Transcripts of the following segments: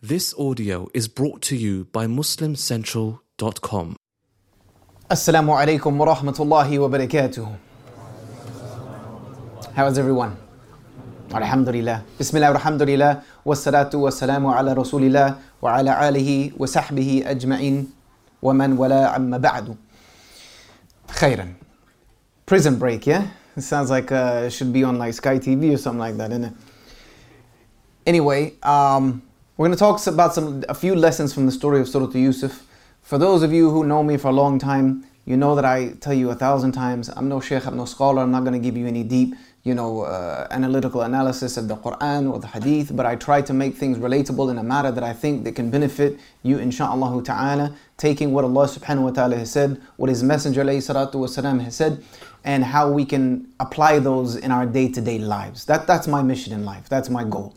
This audio is brought to you by MuslimCentral.com. Assalamu alaikum wa rahmatullahi wa barakatuh. How is everyone? Alhamdulillah. Bismillah, alhamdulillah. Wassalatu wassalamu ala rasulillah wa ala alihi wa sahbihi ajma'in wa man wala amma ba'du. Khairan. Prison Break, yeah? It sounds like it should be on like Sky TV or something like that, isn't it? Anyway, we're going to talk about a few lessons from the story of Surah Yusuf. For those of you who know me for a long time, you know that I tell you 1,000 times, I'm no sheikh, I'm no scholar, I'm not going to give you any deep, analytical analysis of the Quran or the Hadith, but I try to make things relatable in a matter that I think that can benefit you, insha'Allah ta'ala, taking what Allah subhanahu wa ta'ala has said, what His Messenger alayhi salatu wasalam has said, and how we can apply those in our day-to-day lives. That's my mission in life, that's my goal.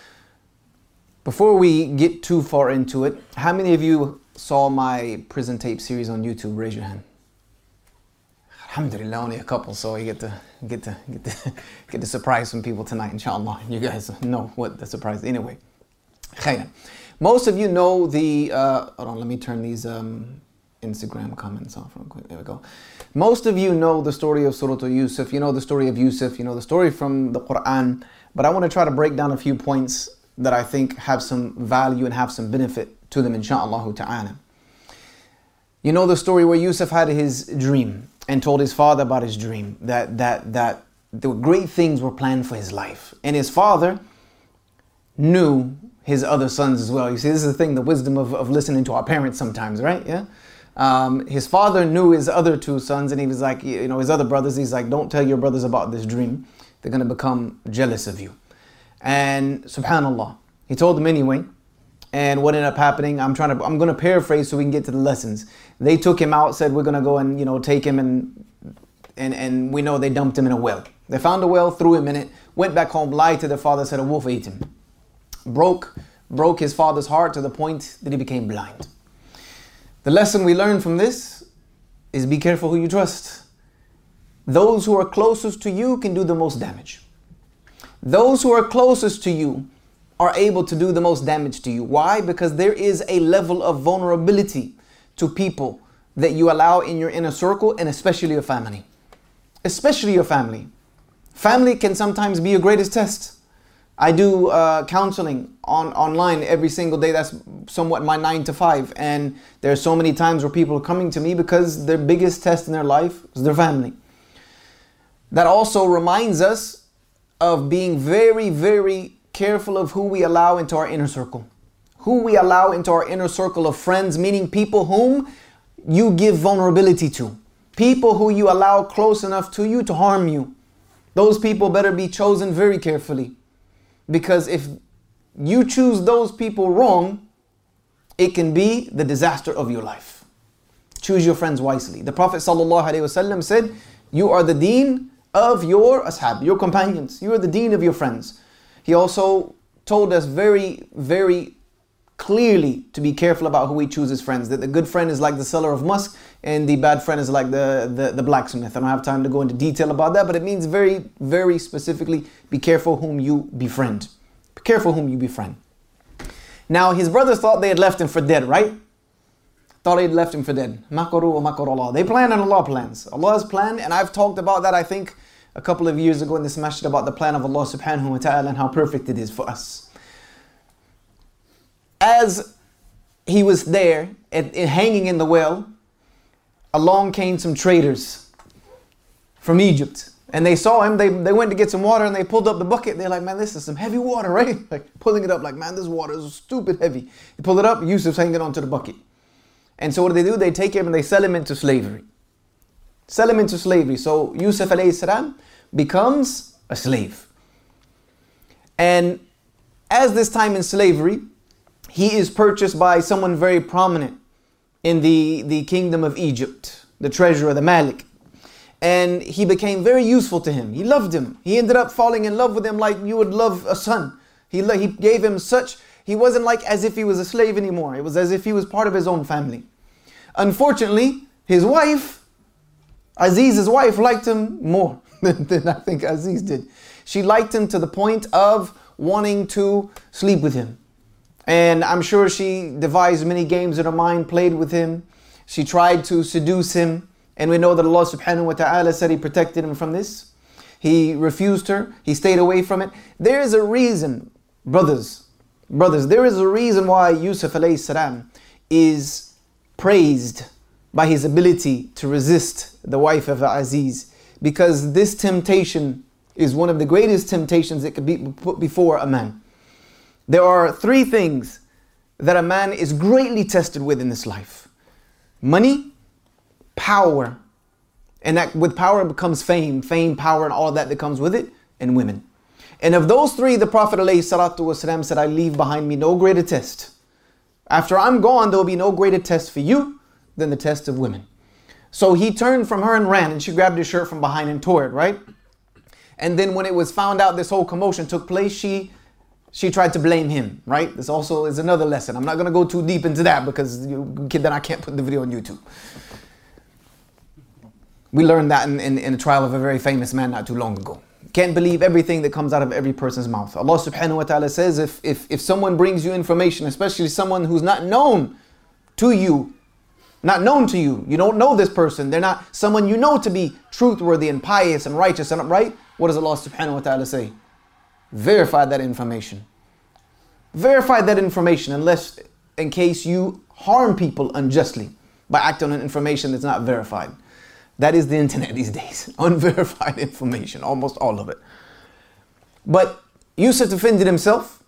Before we get too far into it, how many of you saw my prison tape series on YouTube? Raise your hand. Alhamdulillah, only a couple, so you get to surprise some people tonight, inshallah. You guys know what the surprise is. Anyway, khayran. Most of you know the, hold on, let me turn these Instagram comments off real quick. There we go. Most of you know the story of Surah Yusuf. You know the story of Yusuf. You know the story from the Quran. But I want to try to break down a few points that I think have some value and have some benefit to them, insha'Allah ta'ala. You know the story where Yusuf had his dream and told his father about his dream, that the great things were planned for his life. And his father knew his other sons as well. You see, this is the thing, the wisdom of listening to our parents sometimes, right? Yeah. His father knew his other two sons, and he was like, his other brothers, he's like, don't tell your brothers about this dream. They're going to become jealous of you. And subhanallah, he told them anyway. And what ended up happening, I'm going to paraphrase so we can get to the lessons. They took him out, said we're going to go and take him, and we know they dumped him in a well. They found a well, threw him in it, went back home, lied to their father, said a wolf ate him. Broke his father's heart to the point that he became blind. The lesson we learn from this is be careful who you trust. Those who are closest to you can do the most damage. Those who are closest to you are able to do the most damage to you. Why? Because there is a level of vulnerability to people that you allow in your inner circle, and especially your family. Especially your family. Family can sometimes be your greatest test. I do counseling online every single day. That's somewhat my 9 to 5. And there are so many times where people are coming to me because their biggest test in their life is their family. That also reminds us of being very, very careful of who we allow into our inner circle. Who we allow into our inner circle of friends, meaning people whom you give vulnerability to. People who you allow close enough to you to harm you. Those people better be chosen very carefully. Because if you choose those people wrong, it can be the disaster of your life. Choose your friends wisely. The Prophet ﷺ said, you are the deen of your ashab, your companions. You are the deen of your friends. He also told us very, very clearly to be careful about who we choose as friends. That the good friend is like the seller of musk, and the bad friend is like the blacksmith. I don't have time to go into detail about that, but it means very, very specifically, be careful whom you befriend. Be careful whom you befriend. Now, his brothers thought they had left him for dead, right? Thought they'd left him for dead. Makaru wa makar Allah. They plan and Allah plans. Allah's plan, and I've talked about that, I think, a couple of years ago in this masjid about the plan of Allah subhanahu wa ta'ala and how perfect it is for us. As he was there, hanging in the well, along came some traders from Egypt. And they saw him, they went to get some water, and they pulled up the bucket. They're like, man, this is some heavy water, right? Like pulling it up like, man, this water is stupid heavy. They pull it up, Yusuf's hanging onto the bucket. And so what do? They take him and they sell him into slavery. Sell him into slavery. So Yusuf alayhi salam becomes a slave. And as this time in slavery, he is purchased by someone very prominent in the kingdom of Egypt, the treasurer, the Malik. And he became very useful to him. He loved him. He ended up falling in love with him like you would love a son. He gave him such, he wasn't like as if he was a slave anymore. It was as if he was part of his own family. Unfortunately, his wife, Aziz's wife, liked him more than I think Aziz did. She liked him to the point of wanting to sleep with him. And I'm sure she devised many games in her mind, played with him. She tried to seduce him. And we know that Allah subhanahu wa ta'ala said He protected him from this. He refused her. He stayed away from it. There is a reason, brothers, there is a reason why Yusuf alayhi salam is praised by his ability to resist the wife of Aziz. Because this temptation is one of the greatest temptations that could be put before a man. There are three things that a man is greatly tested with in this life. Money, power, and that with power becomes fame, power, and all that comes with it, and women. And of those three, the Prophet ﷺ said, I leave behind me no greater test. After I'm gone, there will be no greater test for you than the test of women. So he turned from her and ran, and she grabbed his shirt from behind and tore it, right? And then when it was found out this whole commotion took place, she tried to blame him, right? This also is another lesson. I'm not going to go too deep into that because then I can't put the video on YouTube. We learned that in a trial of a very famous man not too long ago. Can't believe everything that comes out of every person's mouth. Allah subhanahu wa ta'ala says if someone brings you information, especially someone who's not known to you, you don't know this person, they're not someone you know to be truthworthy and pious and righteous and upright, what does Allah subhanahu wa ta'ala say? Verify that information. Verify that information unless in case you harm people unjustly by acting on information that's not verified. That is the internet these days. Unverified information, almost all of it. But Yusuf defended himself,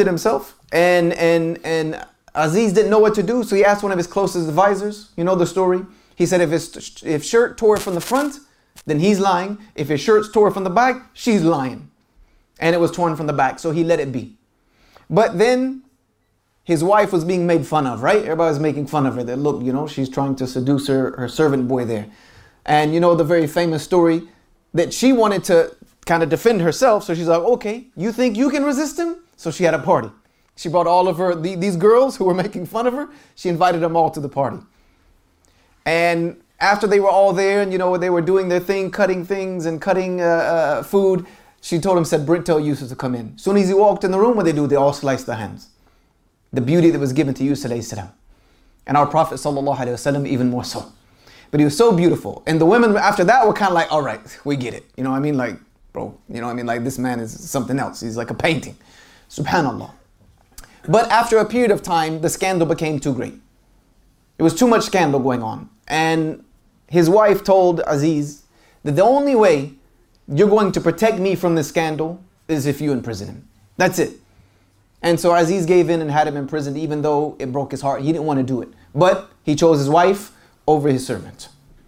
and Aziz didn't know what to do, so he asked one of his closest advisors. You know the story. He said if shirt tore from the front, then he's lying. If his shirt's tore from the back, she's lying. And it was torn from the back, so he let it be. But then his wife was being made fun of, right? Everybody was making fun of her. That look, she's trying to seduce her servant boy there. And you know the very famous story that she wanted to kind of defend herself. So she's like, okay, you think you can resist him? So she had a party. She brought all of these girls who were making fun of her. She invited them all to the party. And after they were all there and they were doing their thing, cutting things and cutting food, she told him, tell Yusuf to come in. As soon as he walked in the room, what they do? They all sliced their hands. The beauty that was given to Yusuf alayhi salam. And our Prophet sallallahu alayhi wasallam even more so. But he was so beautiful. And the women after that were kind of like, all right, we get it. You know what I mean? Like, bro, like this man is something else. He's like a painting. Subhanallah. But after a period of time, the scandal became too great. It was too much scandal going on. And his wife told Aziz that the only way you're going to protect me from this scandal is if you imprison him. That's it. And so Aziz gave in and had him imprisoned, even though it broke his heart. He didn't want to do it. But he chose his wife over his servant.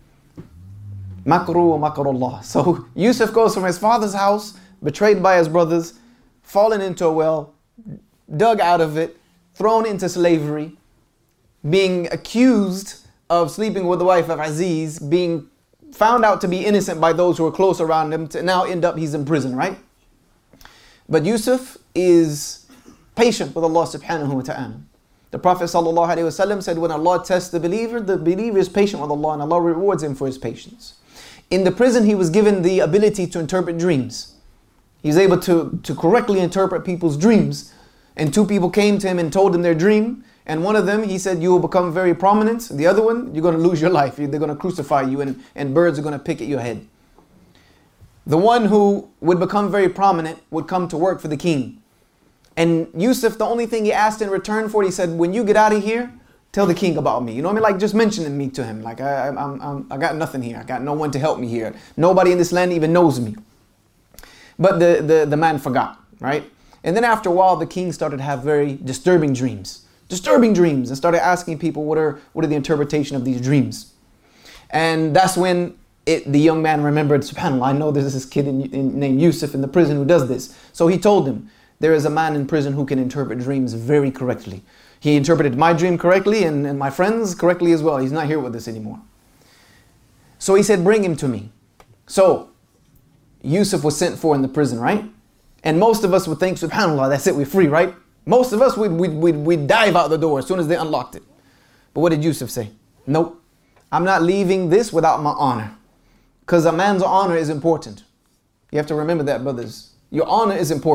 Makru wa makrullah. So Yusuf goes from his father's house, betrayed by his brothers, fallen into a well, dug out of it, thrown into slavery, being accused of sleeping with the wife of Aziz, being found out to be innocent by those who were close around him, to now end up he's in prison, right? But Yusuf is patient with Allah subhanahu wa ta'ala. The Prophet ﷺ said when Allah tests the believer is patient with Allah and Allah rewards him for his patience. In the prison he was given the ability to interpret dreams. He was able to correctly interpret people's dreams. And two people came to him and told him their dream. And one of them, he said, you will become very prominent. The other one, you're going to lose your life. They're going to crucify you and birds are going to pick at your head. The one who would become very prominent would come to work for the king. And Yusuf, the only thing he asked in return for it, he said, when you get out of here, tell the king about me. You know what I mean? Like just mentioning me to him. Like I got nothing here. I got no one to help me here. Nobody in this land even knows me. But the man forgot, right? And then after a while, the king started to have very disturbing dreams, and started asking people what are the interpretation of these dreams. And that's when the young man remembered, subhanAllah, I know there's this kid named Yusuf in the prison who does this. So he told him, there is a man in prison who can interpret dreams very correctly. He interpreted my dream correctly and my friends correctly as well. He's not here with us anymore. So he said, bring him to me. So Yusuf was sent for in the prison, right? And most of us would think, subhanAllah, that's it, we're free, right? Most of us, we'd dive out the door as soon as they unlocked it. But what did Yusuf say? Nope, I'm not leaving this without my honor. Because a man's honor is important. You have to remember that, brothers. Your honor is important.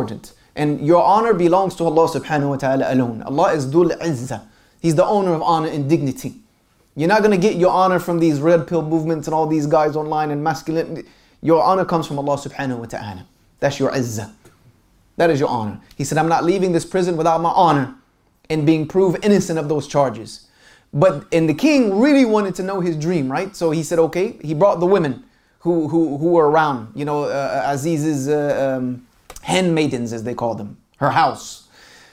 And your honor belongs to Allah subhanahu wa ta'ala alone. Allah is Dhul Izzah. He's the owner of honor and dignity. You're not going to get your honor from these red pill movements and all these guys online and masculine. Your honor comes from Allah subhanahu wa ta'ala. That's your izzah. That is your honor. He said, I'm not leaving this prison without my honor and being proved innocent of those charges. And the king really wanted to know his dream, right? So he said, okay, he brought the women who were around, Aziz's handmaidens, as they call them, her house.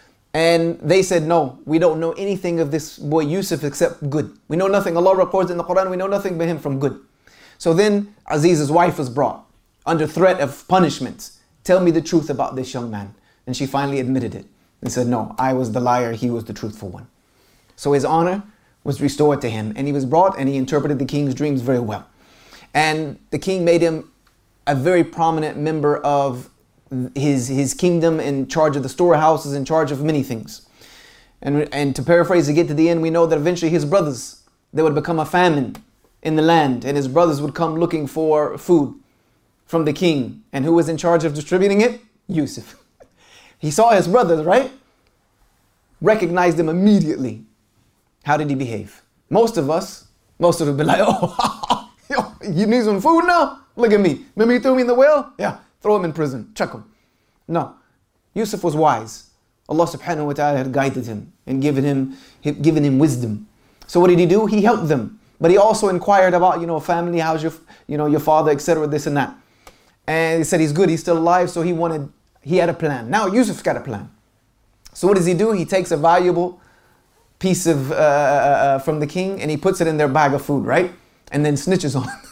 And they said, no, we don't know anything of this boy Yusuf except good. We know nothing. Allah records in the Quran, we know nothing but him from good. So then Aziz's wife was brought under threat of punishment. Tell me the truth about this young man. And she finally admitted it and said, no, I was the liar, he was the truthful one. So his honor was restored to him, and he was brought and he interpreted the king's dreams very well. And the king made him a very prominent member of his kingdom, in charge of the storehouses, in charge of many things. And to paraphrase, to get to the end, we know that eventually his brothers, there would become a famine in the land, and his brothers would come looking for food from the king. And who was in charge of distributing it? Yusuf. He saw his brothers, right? Recognized them immediately. How did he behave? Most of us would be like, oh, you need some food now? Look at me. Remember you threw me in the well? Yeah. Throw him in prison. Chuck him. No. Yusuf was wise. Allah subhanahu wa ta'ala had guided him and given him wisdom. So what did he do? He helped them. But he also inquired about, family, how's your father, etc., this and that. And he said he's good, he's still alive, so he had a plan. Now Yusuf's got a plan. So what does he do? He takes a valuable piece of from the king and he puts it in their bag of food, right? And then snitches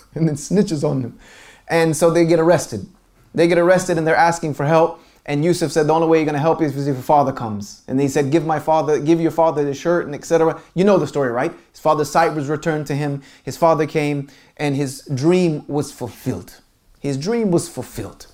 on them. And so they get arrested. They get arrested and they're asking for help. And Yusuf said, the only way you're going to help is if your father comes. And they said, give your father the shirt and etc. You know the story, right? His father's sight was returned to him. His father came and his dream was fulfilled. His dream was fulfilled.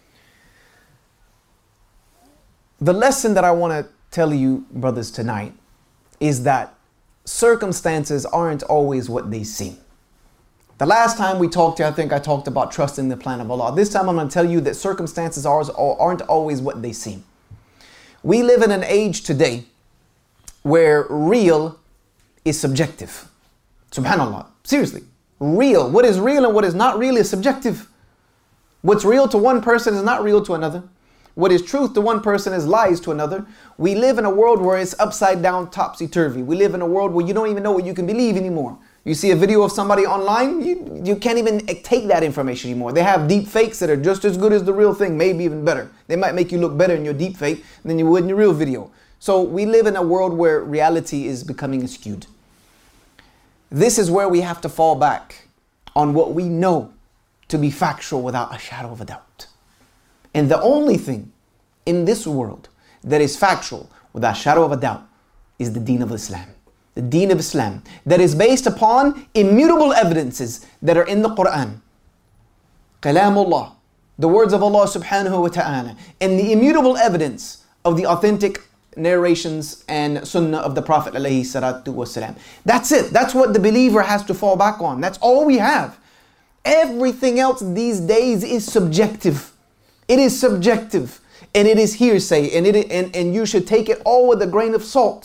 The lesson that I want to tell you, brothers, tonight is that circumstances aren't always what they seem. The last time we talked here, I think I talked about trusting the plan of Allah. This time I'm going to tell you that circumstances aren't always what they seem. We live in an age today where real is subjective. Subhanallah. Seriously. Real. What is real and what is not real is subjective. What's real to one person is not real to another. What is truth to one person is lies to another. We live in a world where it's upside down, topsy-turvy. We live in a world where you don't even know what you can believe anymore. You see a video of somebody online, you can't even take that information anymore. They have deep fakes that are just as good as the real thing, maybe even better. They might make you look better in your deep fake than you would in your real video. So we live in a world where reality is becoming skewed. This is where we have to fall back on what we know to be factual without a shadow of a doubt. And the only thing in this world that is factual without a shadow of a doubt is the Deen of Islam. The Deen of Islam that is based upon immutable evidences that are in the Quran. Kalamullah, the words of Allah subhanahu wa ta'ala, and the immutable evidence of the authentic narrations and sunnah of the Prophet alayhi salatu wasalam. That's it. That's what the believer has to fall back on. That's all we have. Everything else these days is subjective. It is subjective and it is hearsay and you should take it all with a grain of salt.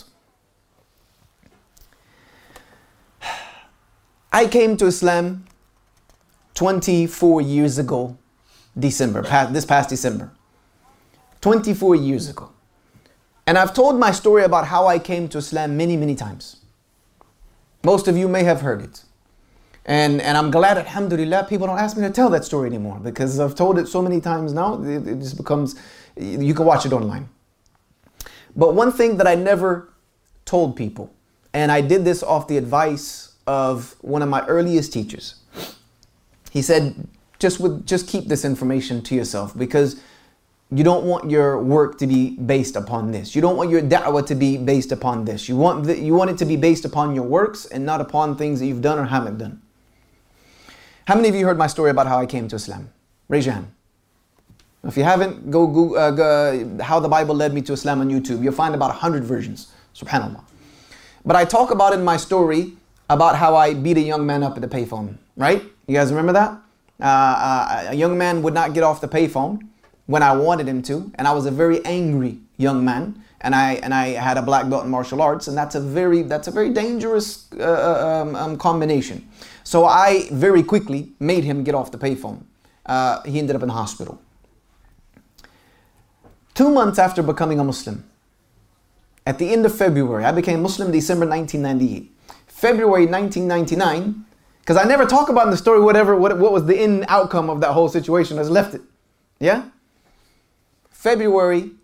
I came to Islam 24 years ago, this past December. 24 years ago. And I've told my story about how I came to Islam many, many times. Most of you may have heard it. And I'm glad, alhamdulillah, people don't ask me to tell that story anymore because I've told it so many times now, it just becomes, you can watch it online. But one thing that I never told people, and I did this off the advice of one of my earliest teachers. He said, just keep this information to yourself because you don't want your work to be based upon this. You don't want your da'wah to be based upon this. You want it to be based upon your works and not upon things that you've done or haven't done. How many of you heard my story about how I came to Islam? Raise your hand. If you haven't, go Google how the Bible led me to Islam on YouTube. You'll find about 100 versions. Subhanallah. But I talk about in my story about how I beat a young man up at the payphone, right? You guys remember that? A young man would not get off the payphone when I wanted him to, and I was a very angry young man, and I had a black belt in martial arts, and that's a very dangerous combination. So I very quickly made him get off the payphone. He ended up in the hospital. 2 months after becoming a Muslim, at the end of February, I became Muslim December 1998. February 1999, because I never talk about in the story what was the end outcome of that whole situation. I just left it. Yeah? February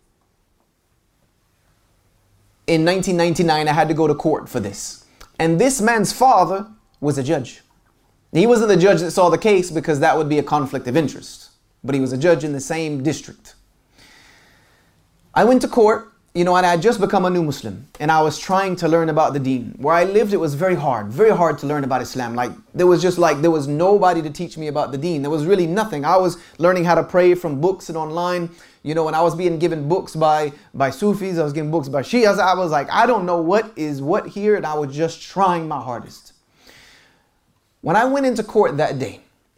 in 1999, I had to go to court for this. And this man's father was a judge. He wasn't the judge that saw the case because that would be a conflict of interest. But he was a judge in the same district. I went to court, and I had just become a new Muslim. And I was trying to learn about the deen. Where I lived, it was very hard to learn about Islam. There was nobody to teach me about the deen. There was really nothing. I was learning how to pray from books and online. And I was being given books by Sufis. I was given books by Shias. I was like, I don't know what is what here. And I was just trying my hardest. When I went into court that day,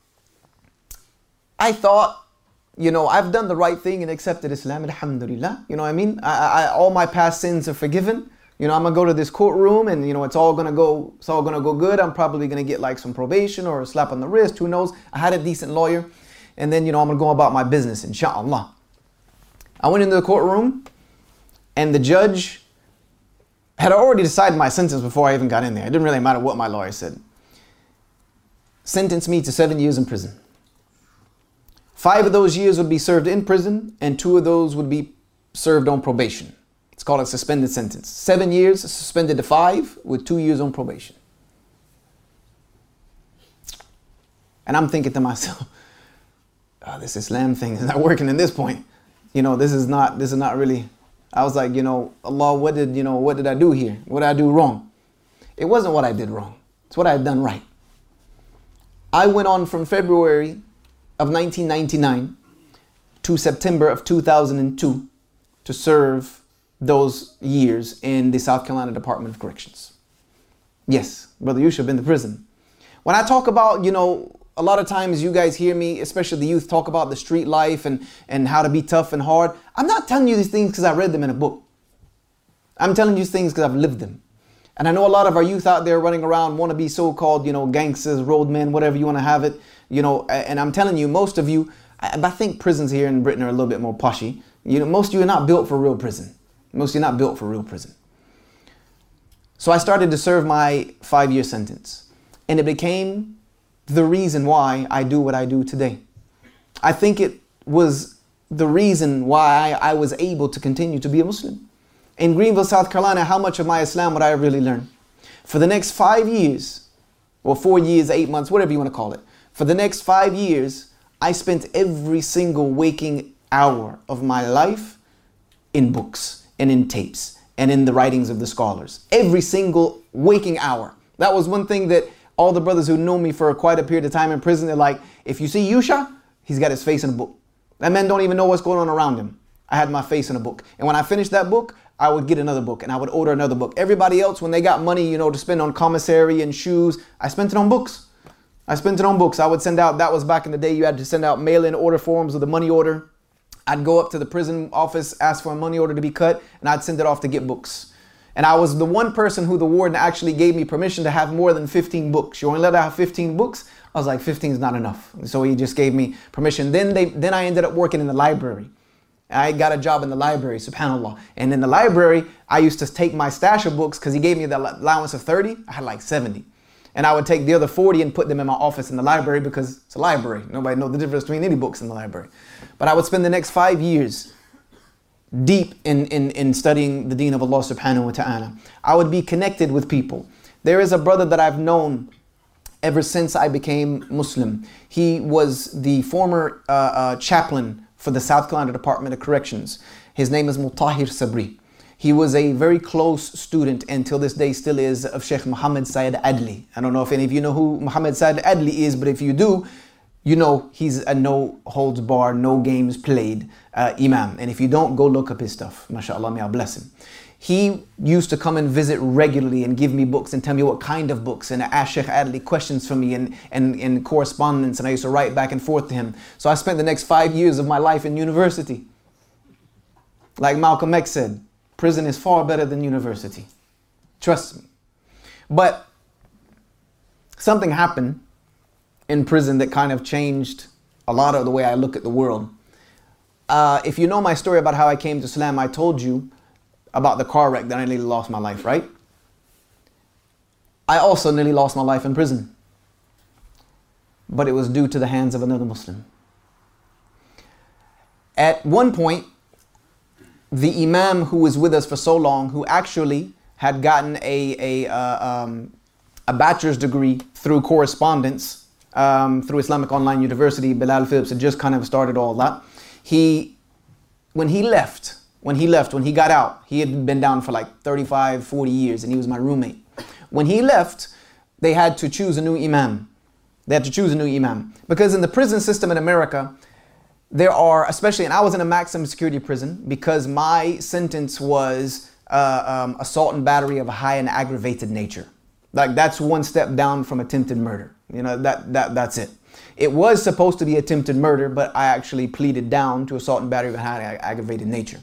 I thought, I've done the right thing and accepted Islam, alhamdulillah. You know what I mean? All my past sins are forgiven. I'm going to go to this courtroom and, it's all going to go good. I'm probably going to get some probation or a slap on the wrist. Who knows? I had a decent lawyer. And then, I'm going to go about my business, inshallah. I went into the courtroom and the judge had already decided my sentence before I even got in there. It didn't really matter what my lawyer said. Sentenced me to 7 years in prison. 5 of those years would be served in prison and 2 of those would be served on probation. It's called a suspended sentence. 7 years suspended to 5 with 2 years on probation. And I'm thinking to myself, this Islam thing is not working at this point. This is not really. I was like, Allah, what did I do here? What did I do wrong? It wasn't what I did wrong. It's what I had done right. I went on from February of 1999 to September of 2002 to serve those years in the South Carolina Department of Corrections. Yes, Brother Yusuf in the prison. When I talk about, a lot of times you guys hear me, especially the youth, talk about the street life and how to be tough and hard. I'm not telling you these things because I read them in a book. I'm telling you these things because I've lived them. And I know a lot of our youth out there running around want to be so-called, gangsters, roadmen, whatever you want to have it. And I'm telling you, most of you, I think prisons here in Britain are a little bit more poshy. Most of you are not built for real prison. Most of you are not built for real prison. So I started to serve my 5-year sentence. And it became the reason why I do what I do today. I think it was the reason why I was able to continue to be a Muslim. In Greenville, South Carolina, how much of my Islam would I really learn? For the next 5 years, or 4 years, 8 months, whatever you want to call it. For the next 5 years, I spent every single waking hour of my life in books and in tapes and in the writings of the scholars. Every single waking hour. That was one thing that all the brothers who know me for quite a period of time in prison, they're like, if you see Yusha, he's got his face in a book. That man don't even know what's going on around him. I had my face in a book. And when I finished that book, I would get another book and I would order another book. Everybody else, when they got money, to spend on commissary and shoes, I spent it on books. I would send out, that was back in the day, you had to send out mail-in order forms with a money order. I'd go up to the prison office, ask for a money order to be cut, and I'd send it off to get books. And I was the one person who the warden actually gave me permission to have more than 15 books. You only let I have 15 books? I was like, 15 is not enough. So he just gave me permission. Then I ended up working in the library. I got a job in the library, subhanAllah. And in the library, I used to take my stash of books because he gave me the allowance of 30. I had like 70. And I would take the other 40 and put them in my office in the library because it's a library. Nobody knows the difference between any books in the library. But I would spend the next 5 years deep in studying the deen of Allah subhanahu wa ta'ala. I would be connected with people. There is a brother that I've known ever since I became Muslim. He was the former chaplain for the South Carolina Department of Corrections. His name is Mutahir Sabri. He was a very close student, and till this day still is, of Sheikh Muhammad Sayyid Adli. I don't know if any of you know who Muhammad Sayyid Adli is, but if you do, you know he's a no holds barred, no games played imam. And if you don't, go look up his stuff. MashaAllah, may Allah bless him. he used to come and visit regularly and give me books and tell me what kind of books and ask Sheikh Adli questions from me and correspondence, and I used to write back and forth to him. So I spent the next 5 years of my life in university. Like Malcolm X said, prison is far better than university. Trust me. But something happened in prison that kind of changed a lot of the way I look at the world. If you know my story about how I came to Islam, I told you about the car wreck that I nearly lost my life, right? I also nearly lost my life in prison. But it was due to the hands of another Muslim. At one point, the Imam who was with us for so long, who actually had gotten a bachelor's degree through correspondence, through Islamic Online University, Bilal Phillips had just kind of started all that. When he got out, he had been down for like 35, 40 years, and he was my roommate. When he left, they had to choose a new Imam. Because in the prison system in America, there are, especially, and I was in a maximum security prison because my sentence was assault and battery of a high and aggravated nature. Like, that's one step down from attempted murder. You know, that's it. It was supposed to be attempted murder, but I actually pleaded down to assault and battery of a high and aggravated nature.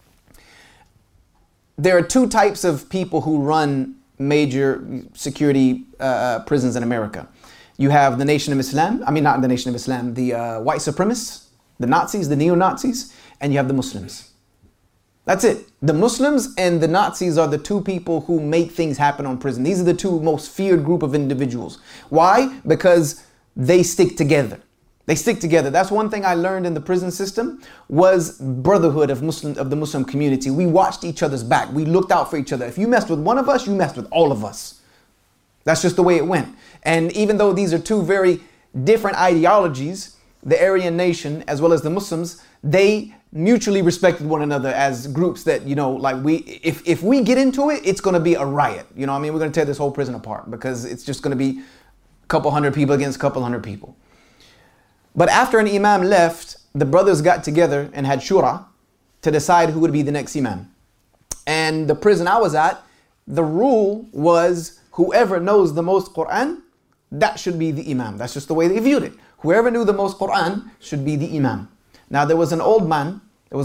There are two types of people who run major security prisons in America. You have the Nation of Islam, not the Nation of Islam, the white supremacists, the Nazis, the neo-Nazis, and you have the Muslims. That's it. The Muslims and the Nazis are the two people who make things happen on prison. These are the two most feared group of individuals. Why? Because they stick together. That's one thing I learned in the prison system, was brotherhood of the Muslim community. We watched each other's back. We looked out for each other. If you messed with one of us, you messed with all of us. That's just the way it went. And even though these are two very different ideologies, the Aryan nation as well as the Muslims, they mutually respected one another as groups that, if we get into it, it's going to be a riot. We're going to tear this whole prison apart because it's just going to be a couple hundred people against a couple hundred people. But after an Imam left, the brothers got together and had shura to decide who would be the next Imam. And the prison I was at, the rule was whoever knows the most Quran, that should be the Imam. That's just the way they viewed it. Whoever knew the most Quran should be the Imam. Now there was an old man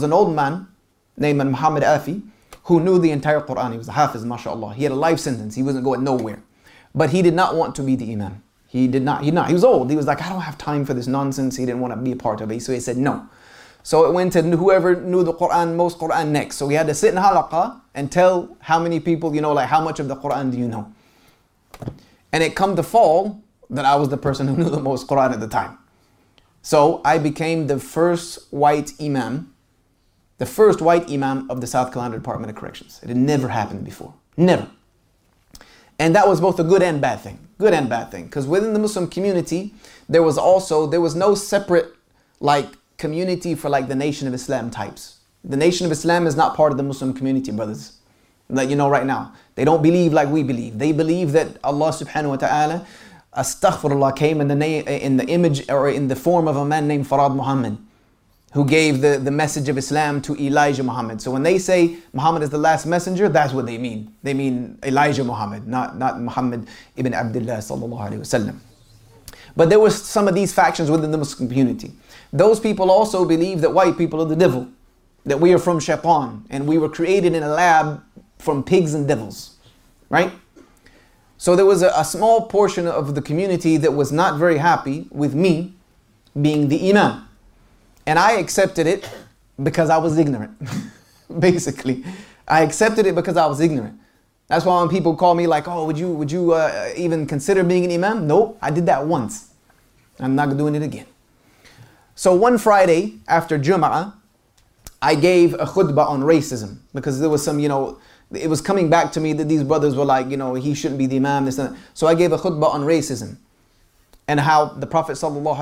named Muhammad Afi who knew the entire Quran. He was a Hafiz, mashallah. He had a life sentence. He wasn't going nowhere. But he did not want to be the Imam. He was old. He was like, I don't have time for this nonsense. He didn't want to be a part of it. So he said no. So it went to whoever knew the Quran, most Quran next. So we had to sit in halaqah and tell how many people, how much of the Quran do you know? And it come to fall that I was the person who knew the most Quran at the time. So I became the first white imam of the South Carolina Department of Corrections. It had never happened before. Never. And that was both a good and bad thing. Because within the Muslim community, there was no separate community for the Nation of Islam types. The Nation of Islam is not part of the Muslim community, brothers. Let you know right now. They don't believe like we believe. They believe that Allah subhanahu wa ta'ala, astaghfirullah, came in the image or in the form of a man named Farad Muhammad, who gave the message of Islam to Elijah Muhammad. So when they say Muhammad is the last messenger, that's what they mean. They mean Elijah Muhammad, not Muhammad ibn Abdullah sallallahu alaihi wasallam. But there was some of these factions within the Muslim community. Those people also believe that white people are the devil, that we are from shaitan, and we were created in a lab from pigs and devils, right? So there was a small portion of the community that was not very happy with me being the imam. And I accepted it because I was ignorant. Basically, I accepted it because I was ignorant. That's why when people call me oh, would you even consider being an imam? Nope, I did that once. I'm not doing it again. So one Friday after Jum'ah, I gave a khutbah on racism because there was some, it was coming back to me that these brothers were he shouldn't be the imam, this and that. So I gave a khutbah on racism and how the Prophet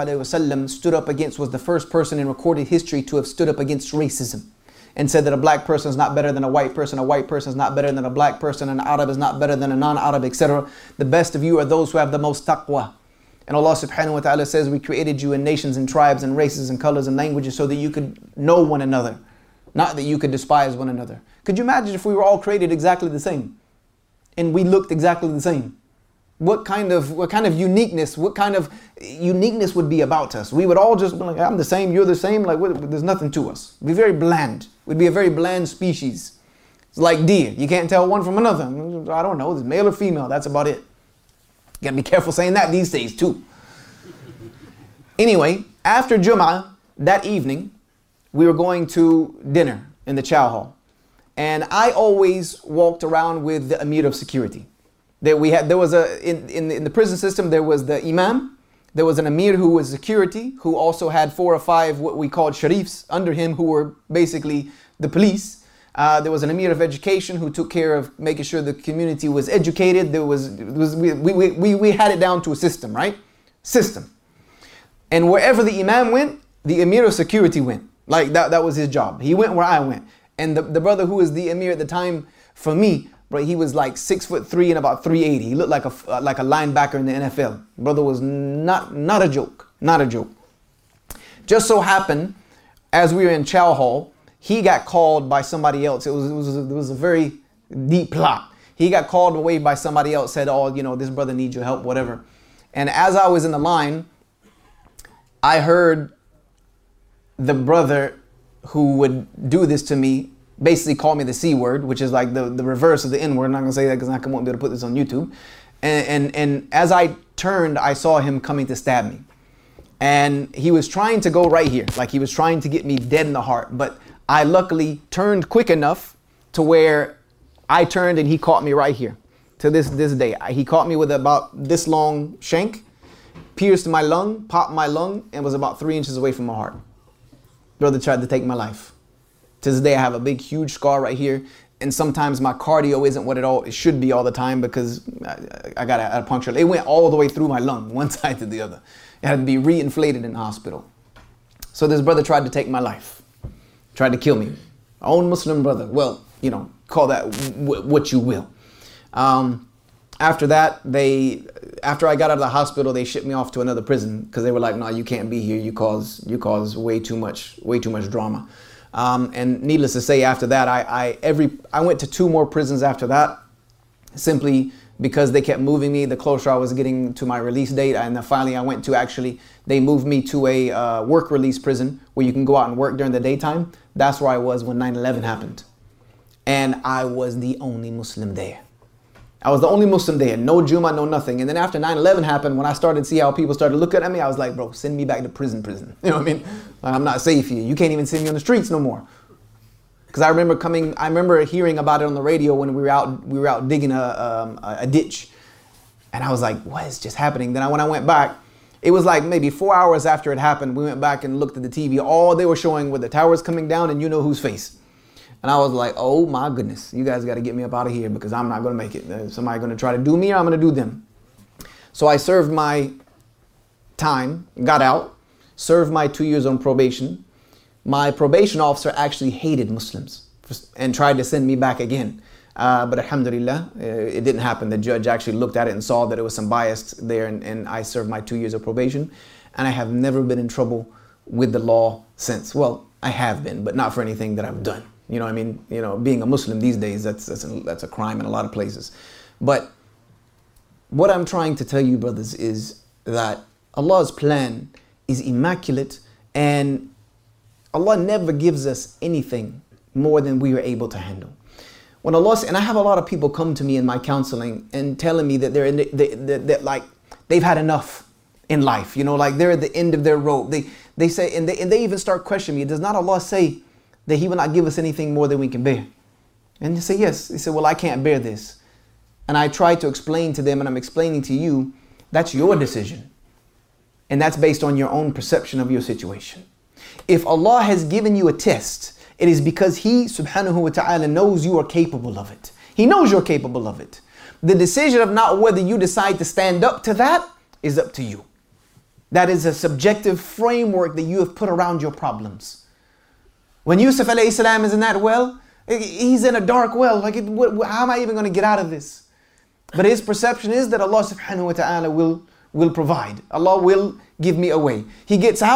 ﷺ was the first person in recorded history to have stood up against racism and said that a black person is not better than a white person is not better than a black person, an Arab is not better than a non-Arab, etc. The best of you are those who have the most taqwa. And Allah subhanahu wa ta'ala says, we created you in nations and tribes and races and colors and languages so that you could know one another. not that you could despise one another. Could you imagine if we were all created exactly the same and we looked exactly the same? What kind of uniqueness would be about us? We would all just be like, I'm the same, you're the same, like there's nothing to us. We'd be very bland. We'd be a very bland species. It's like deer. You can't tell one from another. I don't know, it's male or female, that's about it. You gotta be careful saying that these days too. Anyway, after Jum'ah, that evening, we were going to dinner in the chow hall. And I always walked around with the Amir of security. In the prison system, there was the Imam, there was an Amir who was security, who also had 4 or 5 what we called Sharifs under him, who were basically the police. There was an Amir of education who took care of making sure the community was educated. We had it down to a system, right? System. And wherever the Imam went, the Amir of security went. Like that was his job. He went where I went. And the brother who was the Amir at the time for me, bro, he was like 6'3" and about 380. He looked like a linebacker in the NFL. Brother was not a joke. Not a joke. Just so happened, as we were in chow hall, he got called by somebody else. It was a very deep plot. He got called away by somebody else, said, oh, this brother needs your help, whatever. And as I was in the line, I heard the brother who would do this to me basically call me the C word, which is like the reverse of the N word. I'm not gonna say that because I won't be able to put this on YouTube. And as I turned, I saw him coming to stab me. And he was trying to go right here. Like he was trying to get me dead in the heart. But I luckily turned quick enough to where I turned and he caught me right here. To this day, he caught me with about this long shank, pierced my lung, popped my lung, and was about 3 inches away from my heart. Brother tried to take my life. To this day, I have a big, huge scar right here. And sometimes my cardio isn't what it should be all the time because I got a puncture. It went all the way through my lung, one side to the other. It had to be reinflated in the hospital. So this brother tried to take my life. Tried to kill me. My own Muslim brother. Well, call that what you will. After that, after I got out of the hospital, they shipped me off to another prison because they were like, no, you can't be here. You cause way too much drama. And needless to say, after that, I went to 2 more prisons after that, simply because they kept moving me the closer I was getting to my release date. And then finally I went to they moved me to a work release prison where you can go out and work during the daytime. That's where I was when 9/11 happened. And I was the only Muslim there. I was the only Muslim there, no Jummah, no nothing. And then after 9/11 happened, when I started to see how people started looking at me, I was like, bro, send me back to prison. You know what I mean? Like, I'm not safe here. You can't even see me on the streets no more. Because I remember hearing about it on the radio when we were out digging a ditch. And I was like, what is just happening? Then when I went back, it was like maybe 4 hours after it happened, we went back and looked at the TV. All they were showing were the towers coming down and you know whose face. And I was like, oh my goodness, you guys got to get me up out of here because I'm not going to make it. Somebody going to try to do me or I'm going to do them. So I served my time, got out, served my 2 years on probation. My probation officer actually hated Muslims and tried to send me back again. But alhamdulillah, it didn't happen. The judge actually looked at it and saw that it was some bias there and I served my 2 years of probation. And I have never been in trouble with the law since. Well, I have been, but not for anything that I've done. You know what I mean? Being a Muslim these days, that's a crime in a lot of places. But what I'm trying to tell you, brothers, is that Allah's plan is immaculate and Allah never gives us anything more than we are able to handle. When Allah and I have a lot of people come to me in my counseling and telling me that they've had enough in life. Like they're at the end of their rope. They say and they even start questioning me. Does not Allah say that He will not give us anything more than we can bear? And they say, yes. They say, well, I can't bear this. And I try to explain to them, and I'm explaining to you, that's your decision. And that's based on your own perception of your situation. If Allah has given you a test, it is because He, subhanahu wa ta'ala, knows you are capable of it. He knows you're capable of it. The decision of not whether you decide to stand up to that is up to you. That is a subjective framework that you have put around your problems. When Yusuf alayhi salam is in that well, he's in a dark well. Like, how am I even going to get out of this? But his perception is that Allah subhanahu wa ta'ala will provide. Allah will give me a way. He gets out,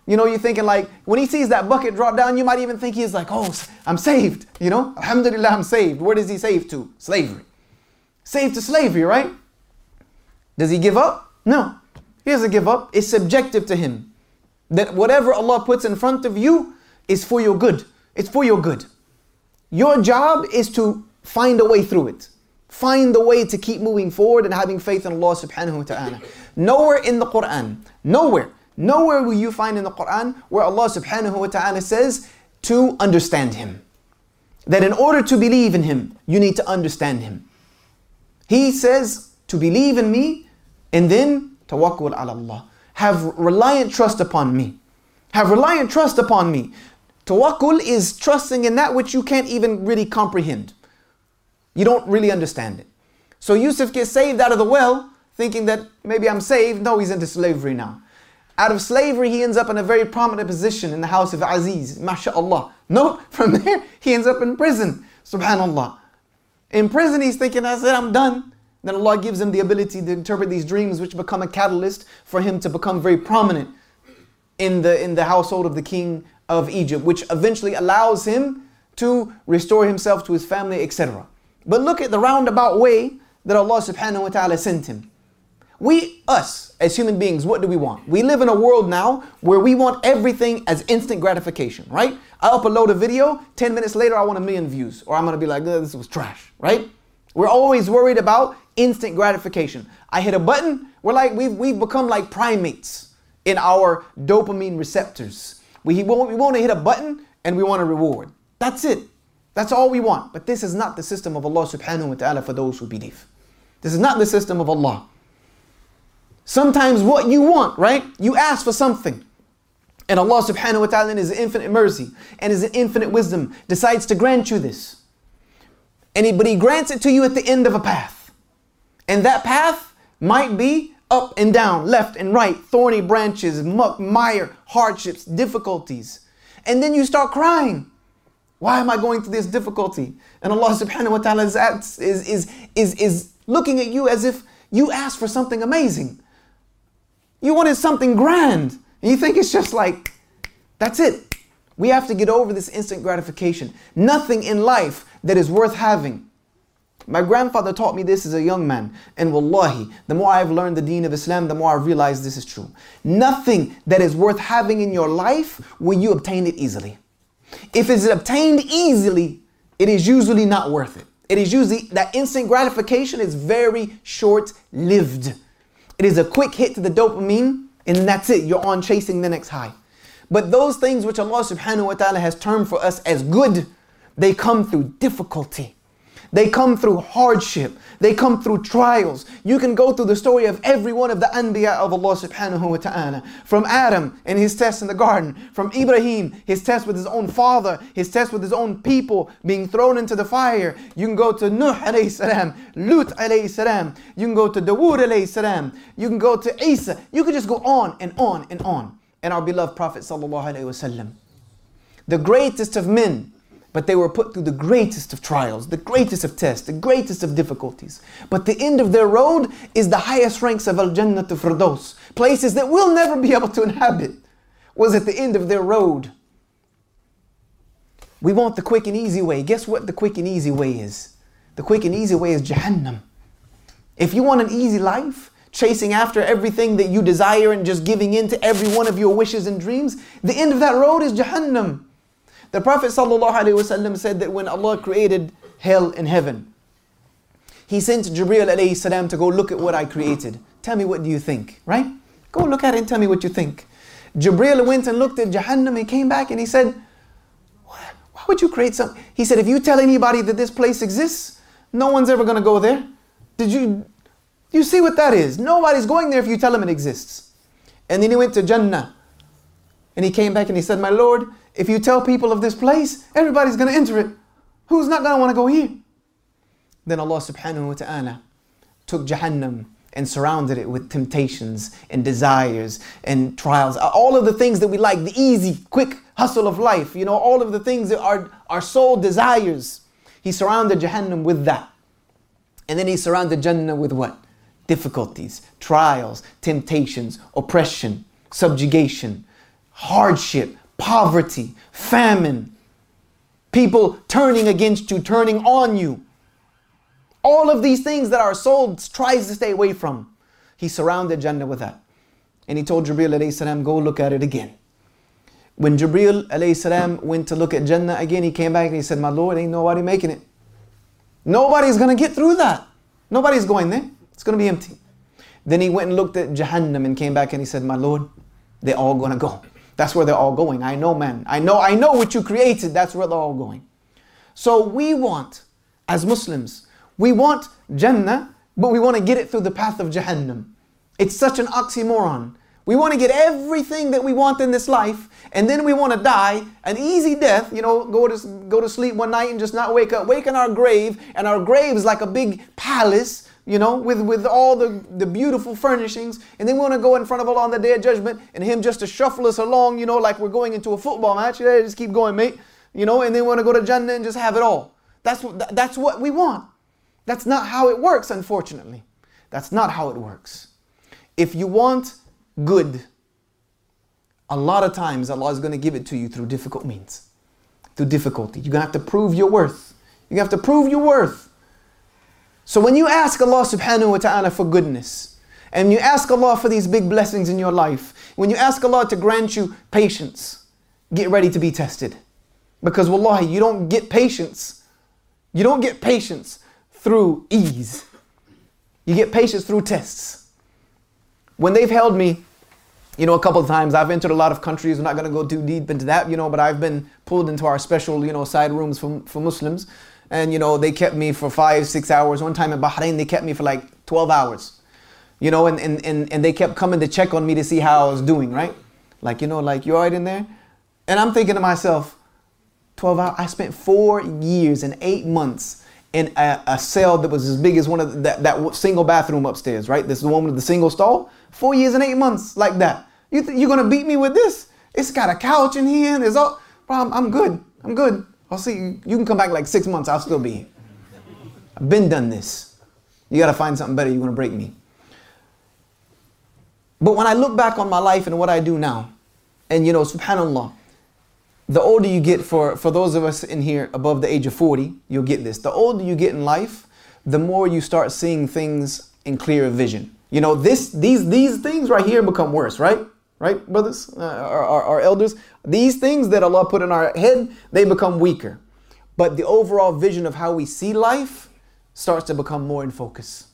You know, you're thinking like, when he sees that bucket drop down, you might even think he's like, oh, I'm saved. You know, alhamdulillah, I'm saved. Where does he save to? Slavery. Saved to slavery, right? Does he give up? No, he doesn't give up. It's subjective to him. That whatever Allah puts in front of you is for your good. It's for your good. Your job is to find a way through it. Find the way to keep moving forward and having faith in Allah subhanahu wa ta'ala. Nowhere in the Quran, nowhere will you find in the Quran where Allah subhanahu wa ta'ala says to understand Him. That in order to believe in Him, you need to understand Him. He says to believe in me and then tawakkul ala Allah. Have reliant trust upon me. Have reliant trust upon me. Tawakkul is trusting in that which you can't even really comprehend. You don't really understand it. So Yusuf gets saved out of the well, thinking that maybe I'm saved. No, he's into slavery now. Out of slavery, he ends up in a very prominent position in the house of Aziz. MashaAllah. No, from there, he ends up in prison. Subhanallah. In prison, he's thinking, I said, I'm done. Then Allah gives him the ability to interpret these dreams, which become a catalyst for him to become very prominent in the household of the king of Egypt, which eventually allows him to restore himself to his family, etc. But look at the roundabout way that Allah subhanahu wa ta'ala sent him. Us as human beings, what do we want? We live in a world now where we want everything as instant gratification, right? I upload a video, 10 minutes later I want 1 million views, or I'm going to be like, this was trash, right? We're always worried about instant gratification. I hit a button, we've become like primates in our dopamine receptors. We want to hit a button and we want a reward. That's it. That's all we want. But this is not the system of Allah subhanahu wa ta'ala for those who believe. This is not the system of Allah. Sometimes what you want, right? You ask for something. And Allah subhanahu wa ta'ala in His infinite mercy and His infinite wisdom decides to grant you this. But He grants it to you at the end of a path. And that path might be up and down, left and right, thorny branches, muck, mire, hardships, difficulties. And then you start crying. Why am I going through this difficulty? And Allah subhanahu wa ta'ala is looking at you as if you asked for something amazing. You wanted something grand. And you think it's just like, that's it. We have to get over this instant gratification. Nothing in life that is worth having. My grandfather taught me this as a young man. And wallahi, the more I've learned the deen of Islam, the more I've realized this is true. Nothing that is worth having in your life will you obtain it easily. If it's obtained easily, it is usually not worth it. It is usually, that instant gratification is very short-lived. It is a quick hit to the dopamine and that's it. You're on chasing the next high. But those things which Allah subhanahu wa ta'ala has termed for us as good, they come through difficulty. They come through hardship. They come through trials. You can go through the story of every one of the anbiya of Allah subhanahu wa ta'ala. From Adam and his test in the garden. From Ibrahim, his test with his own father. His test with his own people being thrown into the fire. You can go to Nuh alayhi salam, Lut alayhi salam. You can go to Dawood alayhi salam. You can go to Isa. You can just go on and on and on. And our beloved Prophet sallallahu alayhi wasallam, the greatest of men, but they were put through the greatest of trials, the greatest of tests, the greatest of difficulties. But the end of their road is the highest ranks of Al-Jannah to Firdaus, places that we'll never be able to inhabit, was at the end of their road. We want the quick and easy way. Guess what the quick and easy way is? The quick and easy way is Jahannam. If you want an easy life, chasing after everything that you desire and just giving in to every one of your wishes and dreams, the end of that road is Jahannam. The Prophet ﷺ said that when Allah created hell and heaven, He sent Jibreel alayhi salam to go look at what I created. Tell me, what do you think? Right? Go look at it and tell me what you think. Jibreel went and looked at Jahannam and came back and he said, why would you create something? He said, if you tell anybody that this place exists, no one's ever going to go there. You see what that is? Nobody's going there if you tell them it exists. And then he went to Jannah. And he came back and he said, my Lord, if you tell people of this place, everybody's going to enter it. Who's not going to want to go here? Then Allah subhanahu wa ta'ala took Jahannam and surrounded it with temptations and desires and trials. All of the things that we like, the easy, quick hustle of life. You know, all of the things that our soul desires. He surrounded Jahannam with that. And then He surrounded Jannah with what? Difficulties, trials, temptations, oppression, subjugation, hardship, poverty, famine, people turning against you, turning on you. All of these things that our soul tries to stay away from. He surrounded Jannah with that. And he told Jibreel alayhi salam, go look at it again. When Jibreel alayhi salam went to look at Jannah again, he came back and he said, my Lord, ain't nobody making it. Nobody's going to get through that. Nobody's going there. It's going to be empty. Then he went and looked at Jahannam and came back and he said, my Lord, they're all going to go. That's where they're all going. I know, man. I know what you created. That's where they're all going. So we want, as Muslims, we want Jannah, but we want to get it through the path of Jahannam. It's such an oxymoron. We want to get everything that we want in this life, and then we want to die an easy death, go to sleep one night and just not wake up, wake in our grave, and our grave is like a big palace, with all the beautiful furnishings, and then we want to go in front of Allah on the Day of Judgment, and Him just to shuffle us along, like we're going into a football match. Yeah, just keep going, mate, and then we want to go to Jannah and just have it all. That's what we want. That's not how it works, unfortunately. That's not how it works. If you want good, a lot of times Allah is going to give it to you through difficult means, through difficulty. You're going to have to prove your worth. You have to prove your worth. So when you ask Allah subhanahu wa ta'ala for goodness, and you ask Allah for these big blessings in your life, when you ask Allah to grant you patience, get ready to be tested. Because wallahi, you don't get patience. You don't get patience through ease. You get patience through tests. When they've held me, a couple of times, I've entered a lot of countries. I'm not going to go too deep into that, but I've been pulled into our special, side rooms for Muslims. And, they kept me for 5-6 hours. One time in Bahrain, they kept me for like 12 hours. And they kept coming to check on me to see how I was doing, right? Like, you all right in there? And I'm thinking to myself, 12 hours? I spent 4 years and 8 months in a cell that was as big as one of that single bathroom upstairs, right? This is the one with the single stall. 4 years and 8 months like that. You're going to beat me with this? It's got a couch in here and there's all... Bro, I'm good. I'm good. I'll see you. You can come back like 6 months. I'll still be here. I've been done this. You got to find something better. You're going to break me. But when I look back on my life and what I do now, and subhanAllah, the older you get, for those of us in here above the age of 40, you'll get this. The older you get in life, the more you start seeing things in clearer vision. These things right here become worse, right? Right, brothers, our elders? These things that Allah put in our head, they become weaker. But the overall vision of how we see life starts to become more in focus.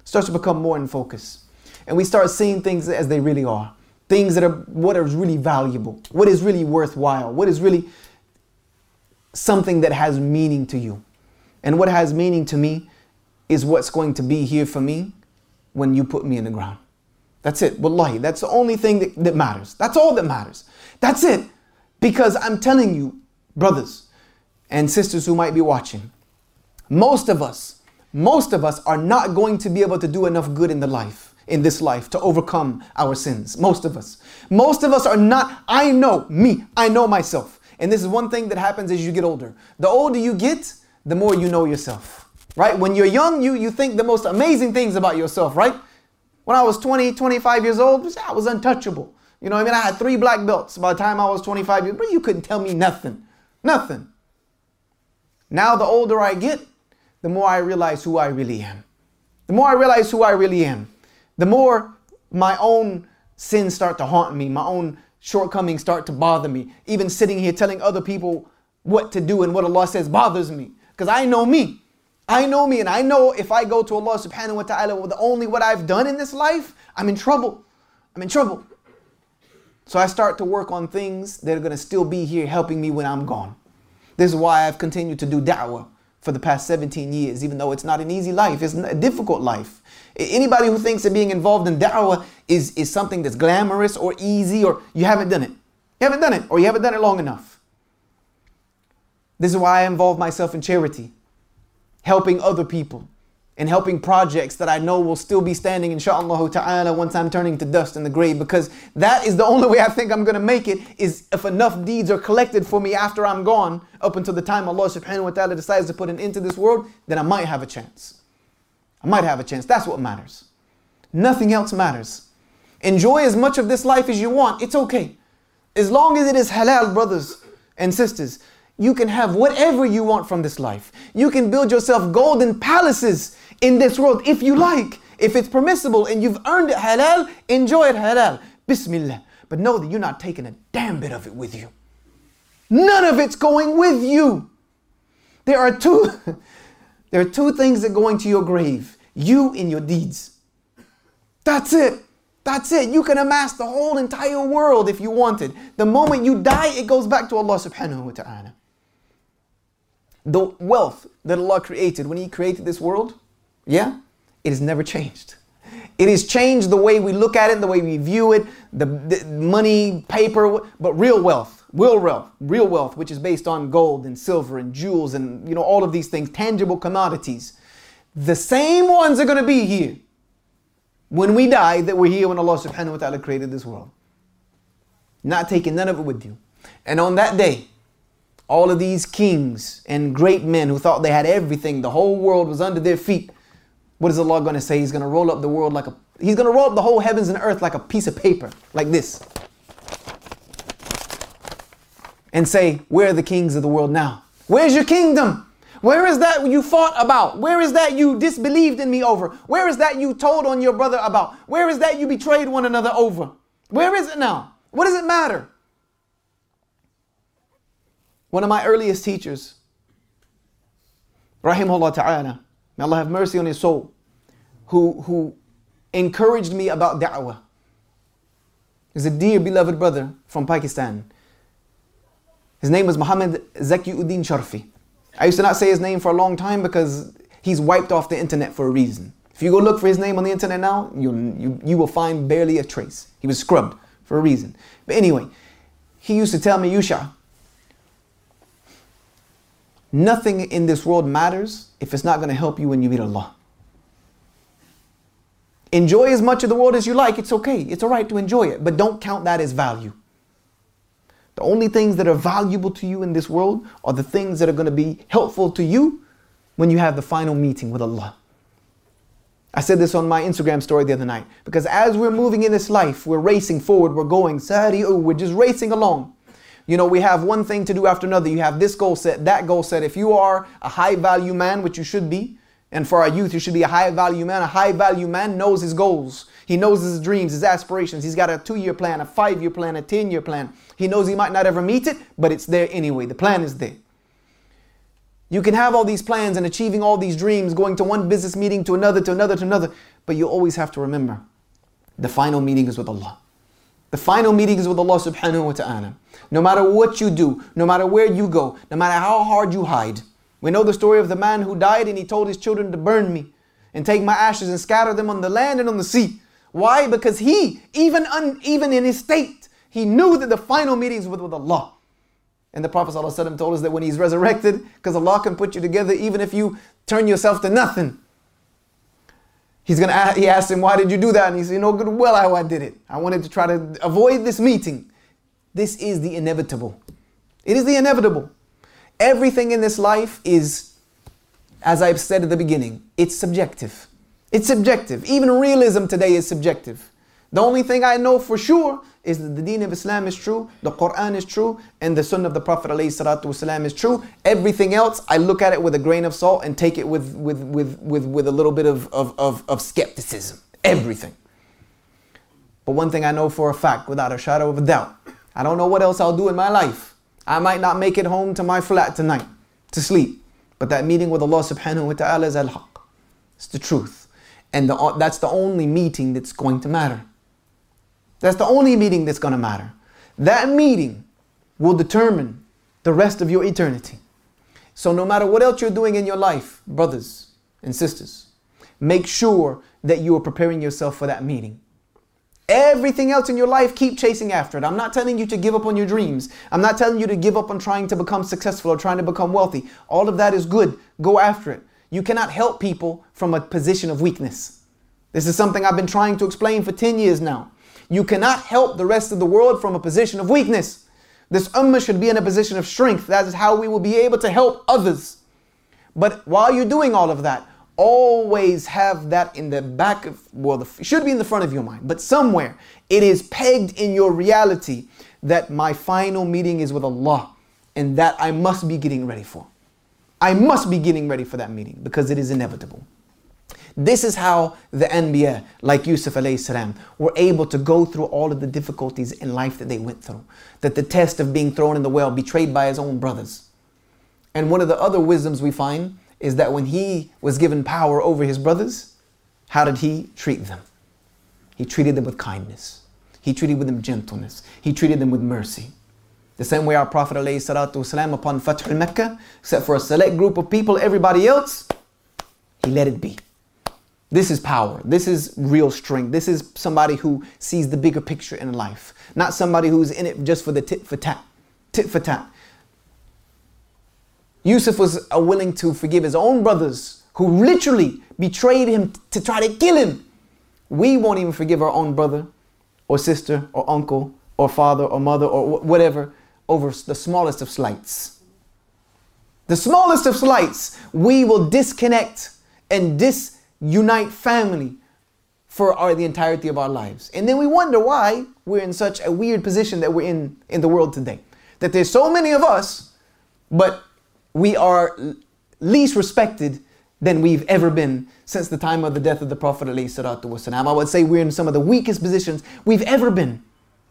And we start seeing things as they really are. Things that are what is really valuable, what is really worthwhile, what is really something that has meaning to you. And what has meaning to me is what's going to be here for me when you put me in the ground. That's it. Wallahi, that's the only thing that matters. That's all that matters. That's it. Because I'm telling you, brothers and sisters who might be watching, most of us are not going to be able to do enough good in this life to overcome our sins. Most of us are not. I know myself. And this is one thing that happens as you get older. The older you get, the more you know yourself, right? When you're young, you think the most amazing things about yourself, right? When I was 20, 25 years old, I was untouchable. I had 3 black belts by the time I was 25 years old. You couldn't tell me nothing. Nothing. Now the older I get, the more I realize who I really am. The more my own sins start to haunt me, my own shortcomings start to bother me. Even sitting here telling other people what to do and what Allah says bothers me. Because I know me. And I know if I go to Allah subhanahu wa ta'ala with only what I've done in this life, I'm in trouble. So I start to work on things that are going to still be here helping me when I'm gone. This is why I've continued to do da'wah for the past 17 years, even though it's not an easy life. It's a difficult life. Anybody who thinks that being involved in da'wah is something that's glamorous or easy, or you haven't done it. Or you haven't done it long enough. This is why I involve myself in charity, helping other people and helping projects that I know will still be standing inshaAllah ta'ala once I'm turning to dust in the grave, because that is the only way I think I'm going to make it, is if enough deeds are collected for me after I'm gone, up until the time Allah subhanahu wa ta'ala decides to put an end to this world, then I might have a chance. That's what matters. Nothing else matters. Enjoy as much of this life as you want. It's okay. As long as it is halal, brothers and sisters, you can have whatever you want from this life. You can build yourself golden palaces in this world if you like. If it's permissible and you've earned it halal, enjoy it halal. Bismillah. But know that you're not taking a damn bit of it with you. None of it's going with you. There are two things that go into your grave. You and your deeds. That's it. That's it. You can amass the whole entire world if you wanted. The moment you die, it goes back to Allah subhanahu wa ta'ala. The wealth that Allah created when He created this world, it has never changed. It has changed the way we look at it, the way we view it, the money, paper, but real wealth, which is based on gold and silver and jewels and all of these things, tangible commodities. The same ones are going to be here when we die that were here when Allah subhanahu wa ta'ala created this world. Not taking none of it with you. And on that day, all of these kings and great men who thought they had everything, the whole world was under their feet. What is Allah going to say? He's going to roll up the world He's going to roll up the whole heavens and earth like a piece of paper, like this. And say, where are the kings of the world now? Where's your kingdom? Where is that you fought about? Where is that you disbelieved in me over? Where is that you told on your brother about? Where is that you betrayed one another over? Where is it now? What does it matter? One of my earliest teachers, rahimahullah ta'ala, may Allah have mercy on his soul, who encouraged me about da'wah. He's a dear beloved brother from Pakistan. His name was Muhammad Zakiuddin Sharfi. I used to not say his name for a long time because he's wiped off the internet for a reason. If you go look for his name on the internet now, you will find barely a trace. He was scrubbed for a reason. But anyway, he used to tell me, Yusha, nothing in this world matters if it's not going to help you when you meet Allah. Enjoy as much of the world as you like. It's okay. It's all right to enjoy it. But don't count that as value. The only things that are valuable to you in this world are the things that are going to be helpful to you when you have the final meeting with Allah. I said this on my Instagram story the other night. Because as we're moving in this life, we're racing forward. We're going, we're just racing along. We have one thing to do after another. You have this goal set, that goal set. If you are a high value man, which you should be, and for our youth, you should be a high value man. A high value man knows his goals. He knows his dreams, his aspirations. He's got a 2-year plan, a 5-year plan, a 10-year plan. He knows he might not ever meet it, but it's there anyway. The plan is there. You can have all these plans and achieving all these dreams, going to one business meeting to another, but you always have to remember, the final meeting is with Allah. The final meeting is with Allah subhanahu wa ta'ala. No matter what you do, no matter where you go, no matter how hard you hide. We know the story of the man who died and he told his children to burn me and take my ashes and scatter them on the land and on the sea. Why? Because he, even in his state, he knew that the final meeting is with Allah. And the Prophet ﷺ told us that when he's resurrected, because Allah can put you together even if you turn yourself to nothing. He asked him, why did you do that? And he said, you know good well how I did it. I wanted to try to avoid this meeting. This is the inevitable. It is the inevitable. Everything in this life is, as I've said at the beginning, it's subjective. It's subjective. Even realism today is subjective. The only thing I know for sure is that the deen of Islam is true, the Quran is true, and the sunnah of the Prophet ﷺ is true. Everything else, I look at it with a grain of salt and take it with a little bit of skepticism. Everything. But one thing I know for a fact, without a shadow of a doubt, I don't know what else I'll do in my life. I might not make it home to my flat tonight to sleep. But that meeting with Allah subhanahu wa ta'ala is al-haq. It's the truth. And that's the only meeting that's going to matter. That's the only meeting that's going to matter. That meeting will determine the rest of your eternity. So no matter what else you're doing in your life, brothers and sisters, make sure that you are preparing yourself for that meeting. Everything else in your life, keep chasing after it. I'm not telling you to give up on your dreams. I'm not telling you to give up on trying to become successful or trying to become wealthy. All of that is good. Go after it. You cannot help people from a position of weakness. This is something I've been trying to explain for 10 years now. You cannot help the rest of the world from a position of weakness. This ummah should be in a position of strength. That is how we will be able to help others. But while you're doing all of that, always have that in the back of, it should be in the front of your mind, but somewhere it is pegged in your reality that my final meeting is with Allah, and that I must be getting ready for. I must be getting ready for that meeting because it is inevitable. This is how the Anbiya, like Yusuf alayhi salam, were able to go through all of the difficulties in life that they went through. That the test of being thrown in the well, betrayed by his own brothers. And one of the other wisdoms we find is that when he was given power over his brothers, how did he treat them? He treated them with kindness. He treated them with gentleness. He treated them with mercy. The same way our Prophet ﷺ upon Fath al-Makkah, except for a select group of people, everybody else, he let it be. This is power. This is real strength. This is somebody who sees the bigger picture in life. Not somebody who's in it just for the tit for tat. Tit for tat. Yusuf was willing to forgive his own brothers who literally betrayed him to try to kill him. We won't even forgive our own brother or sister or uncle or father or mother or whatever over the smallest of slights. The smallest of slights, we will disconnect and disunite family for the entirety of our lives. And then we wonder why we're in such a weird position that we're in the world today. That there's so many of us, but we are least respected than we've ever been since the time of the death of the Prophet ﷺ. I would say we're in some of the weakest positions we've ever been.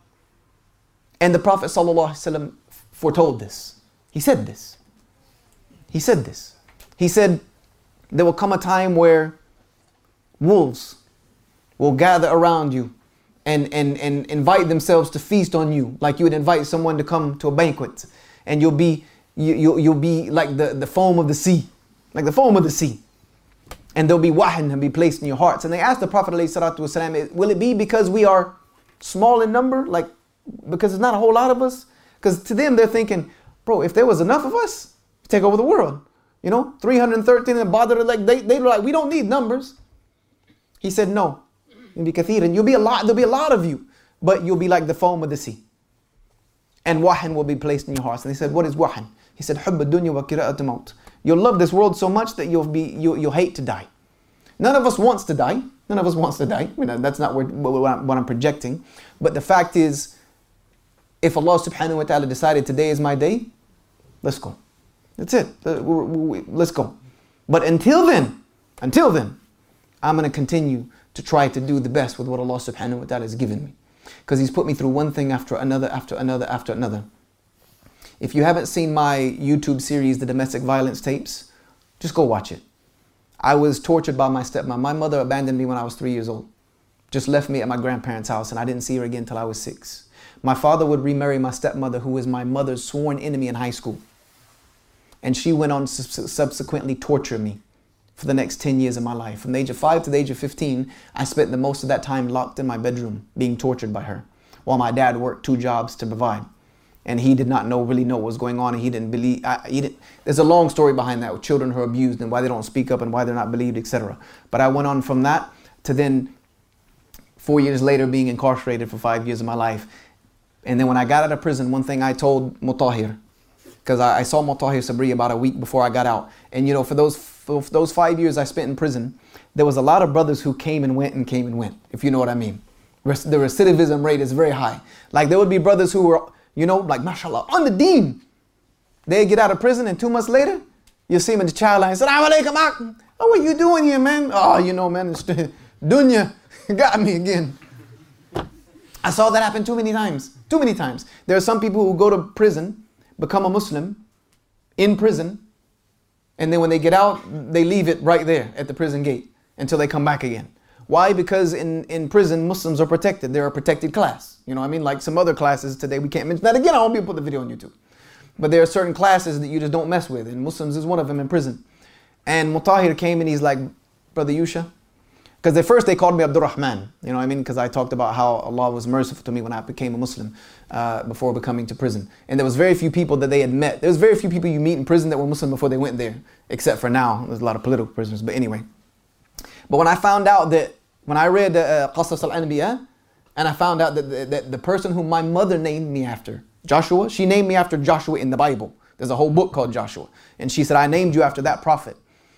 And the Prophet ﷺ foretold this. He said this. He said this. He said, there will come a time where wolves will gather around you and invite themselves to feast on you, like you would invite someone to come to a banquet, and you'll be like the foam of the sea, like the foam of the sea, and there'll be wahn and be placed in your hearts. And they asked the Prophet ﷺ, will it be because we are small in number, like because there's not a whole lot of us? Because to them they're thinking, bro, if there was enough of us, take over the world. 313 and Badr, like they were like, we don't need numbers. He said, no, you'll be kathir, and there'll be a lot of you, but you'll be like the foam of the sea. And wahn will be placed in your hearts. And they said, what is wahn? He said, hubb ad-dunya wa kira'at maut. You'll love this world so much that you'll hate to die. None of us wants to die. None of us wants to die. That's not what I'm projecting. But the fact is, if Allah subhanahu wa ta'ala decided today is my day, let's go. That's it. Let's go. But until then, I'm going to continue to try to do the best with what Allah subhanahu wa ta'ala has given me. Because He's put me through one thing after another, after another, after another. If you haven't seen my YouTube series, The Domestic Violence Tapes, just go watch it. I was tortured by my stepmom. My mother abandoned me when I was 3 years old. Just left me at my grandparents' house, and I didn't see her again until I was 6. My father would remarry my stepmother, who was my mother's sworn enemy in high school. And she went on to subsequently torture me for the next 10 years of my life. From the age of 5 to the age of 15, I spent the most of that time locked in my bedroom, being tortured by her, while my dad worked 2 jobs to provide. And he did not really know what was going on, and he didn't believe. There's a long story behind that, with children who are abused and why they don't speak up and why they're not believed, etc. But I went on from that to then 4 years later being incarcerated for 5 years of my life. And then when I got out of prison, one thing I told Mutahir, because I saw Mutahir Sabri about a week before I got out. And for those 5 years I spent in prison, there was a lot of brothers who came and went, if you know what I mean. The recidivism rate is very high. Like there would be brothers who were, like mashallah, on the deen. They get out of prison and 2 months later, you see them in the child line, Assalamu alaikum. Oh, what you doing here, man? Oh, man, it's dunya got me again. I saw that happen too many times. There are some people who go to prison, become a Muslim in prison, and then when they get out, they leave it right there at the prison gate until they come back again. Why? Because in prison, Muslims are protected. They're a protected class. You know what I mean? Like some other classes today, we can't mention that again. I won't be able to put the video on YouTube. But there are certain classes that you just don't mess with, and Muslims is one of them in prison. And Mutahir came and he's like, Brother Yusha, because at first they called me Abdul Rahman, you know what I mean? Because I talked about how Allah was merciful to me when I became a Muslim before becoming to prison. And there was very few people that they had met. There was very few people you meet in prison that were Muslim before they went there, except for now. There's a lot of political prisoners, but anyway. But when I found out that, when I read Qasas al-Anbiya, and I found out that the person whom my mother named me after, Joshua, she named me after Joshua in the Bible. There's a whole book called Joshua. And she said, I named you after that prophet.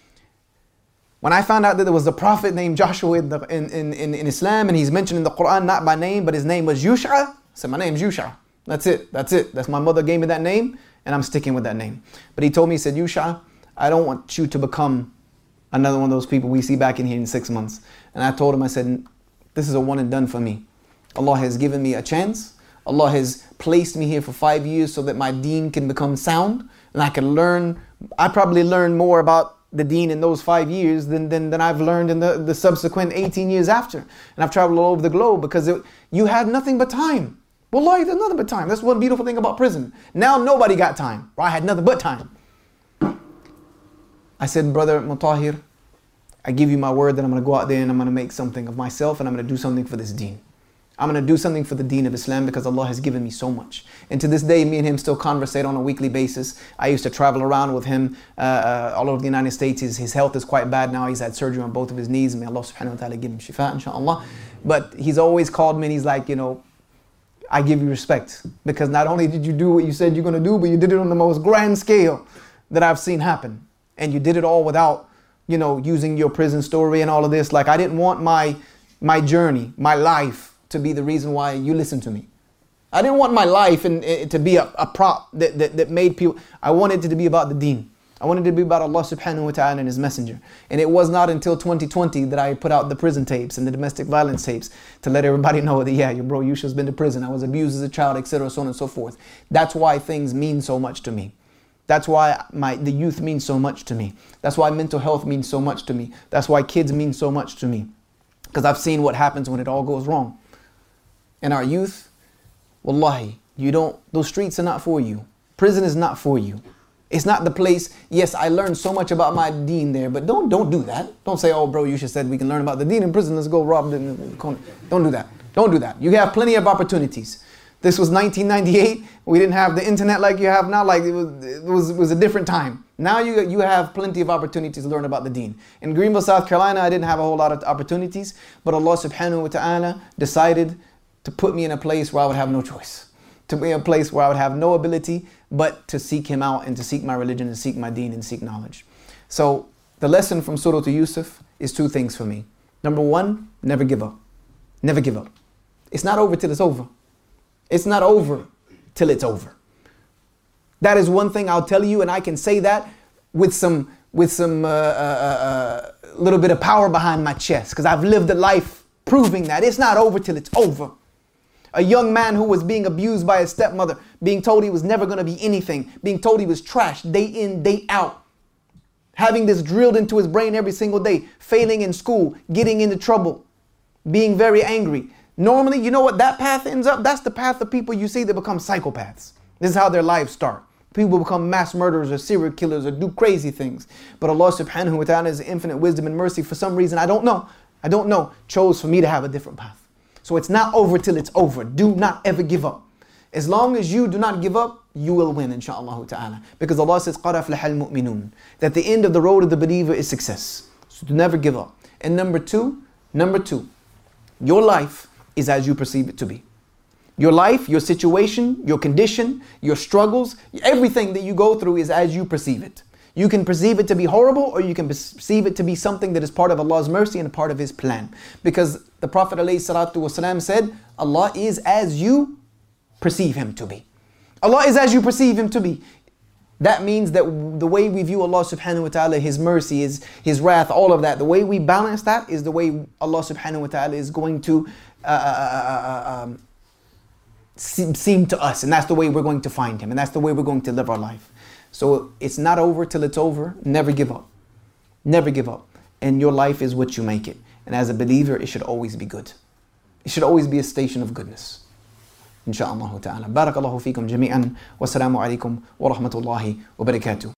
When I found out that there was a prophet named Joshua in Islam, and he's mentioned in the Quran not by name, but his name was Yusha, I said, my name's Yusha. That's it. That's my mother gave me that name, and I'm sticking with that name. But he told me, he said, Yusha, I don't want you to become another one of those people we see back in here in 6 months. And I told him, I said, this is a one and done for me. Allah has given me a chance. Allah has placed me here for 5 years so that my deen can become sound and I can learn. I probably learned more about the deen in those 5 years than I've learned in the subsequent 18 years after. And I've traveled all over the globe because you had nothing but time. Wallahi, there's nothing but time. That's one beautiful thing about prison. Now nobody got time. I had nothing but time. I said, Brother Mutahir, I give you my word that I'm going to go out there and I'm going to make something of myself and I'm going to do something for this deen. I'm going to do something for the deen of Islam because Allah has given me so much. And to this day, me and him still conversate on a weekly basis. I used to travel around with him all over the United States. His health is quite bad now. He's had surgery on both of his knees. May Allah subhanahu wa ta'ala give him shifa, inshaAllah. But he's always called me and he's like, I give you respect because not only did you do what you said you're going to do, but you did it on the most grand scale that I've seen happen. And you did it all without, using your prison story and all of this. Like, I didn't want my journey, my life to be the reason why you listen to me. I didn't want my life to be a prop that made people. I wanted it to be about the deen. I wanted it to be about Allah subhanahu wa ta'ala and His messenger. And it was not until 2020 that I put out the prison tapes and the domestic violence tapes to let everybody know that, yeah, your bro Yusha's been to prison. I was abused as a child, etc., so on and so forth. That's why things mean so much to me. That's why the youth means so much to me. That's why mental health means so much to me. That's why kids mean so much to me. Because I've seen what happens when it all goes wrong. And our youth, wallahi, those streets are not for you. Prison is not for you. It's not the place. Yes, I learned so much about my deen there, but don't do that. Don't say, oh bro, you should said we can learn about the deen in prison. Let's go rob them. Don't do that. Don't do that. You have plenty of opportunities. This was 1998. We didn't have the internet like you have now. Like it was a different time. Now you have plenty of opportunities to learn about the deen. In Greenville, South Carolina, I didn't have a whole lot of opportunities, but Allah subhanahu wa ta'ala decided to put me in a place where I would have no choice. To be in a place where I would have no ability but to seek Him out and to seek my religion and seek my deen and seek knowledge. So the lesson from Surah Yusuf is 2 things for me. Number 1, never give up. Never give up. It's not over till it's over. It's not over till it's over. That is one thing I'll tell you, and I can say that with some little bit of power behind my chest because I've lived a life proving that it's not over till it's over. A young man who was being abused by his stepmother, being told he was never going to be anything, being told he was trash day in, day out, having this drilled into his brain every single day, failing in school, getting into trouble, being very angry. Normally, you know what that path ends up? That's the path of people you see that become psychopaths. This is how their lives start. People become mass murderers or serial killers or do crazy things. But Allah subhanahu wa ta'ala is infinite wisdom and mercy. For some reason, I don't know, chose for me to have a different path. So it's not over till it's over. Do not ever give up. As long as you do not give up, you will win, inshaAllah ta'ala. Because Allah says, قَدْ أَفْلَحَ الْمُؤْمِنُونَ, that the end of the road of the believer is success. So do never give up. And number two, your life is as you perceive it to be. Your life, your situation, your condition, your struggles, everything that you go through is as you perceive it. You can perceive it to be horrible, or you can perceive it to be something that is part of Allah's mercy and a part of His plan. Because the Prophet ﷺ said, Allah is as you perceive Him to be. Allah is as you perceive Him to be. That means that the way we view Allah subhanahu wa ta'ala, His mercy, His wrath, all of that, the way we balance that is the way Allah subhanahu wa ta'ala is going to seem to us. And that's the way we're going to find Him. And that's the way we're going to live our life. So it's not over till it's over. Never give up. Never give up. And your life is what you make it. And as a believer, it should always be good. It should always be a station of goodness. إن شاء الله تعالى. بارك الله فيكم جميعا والسلام عليكم ورحمة الله وبركاته.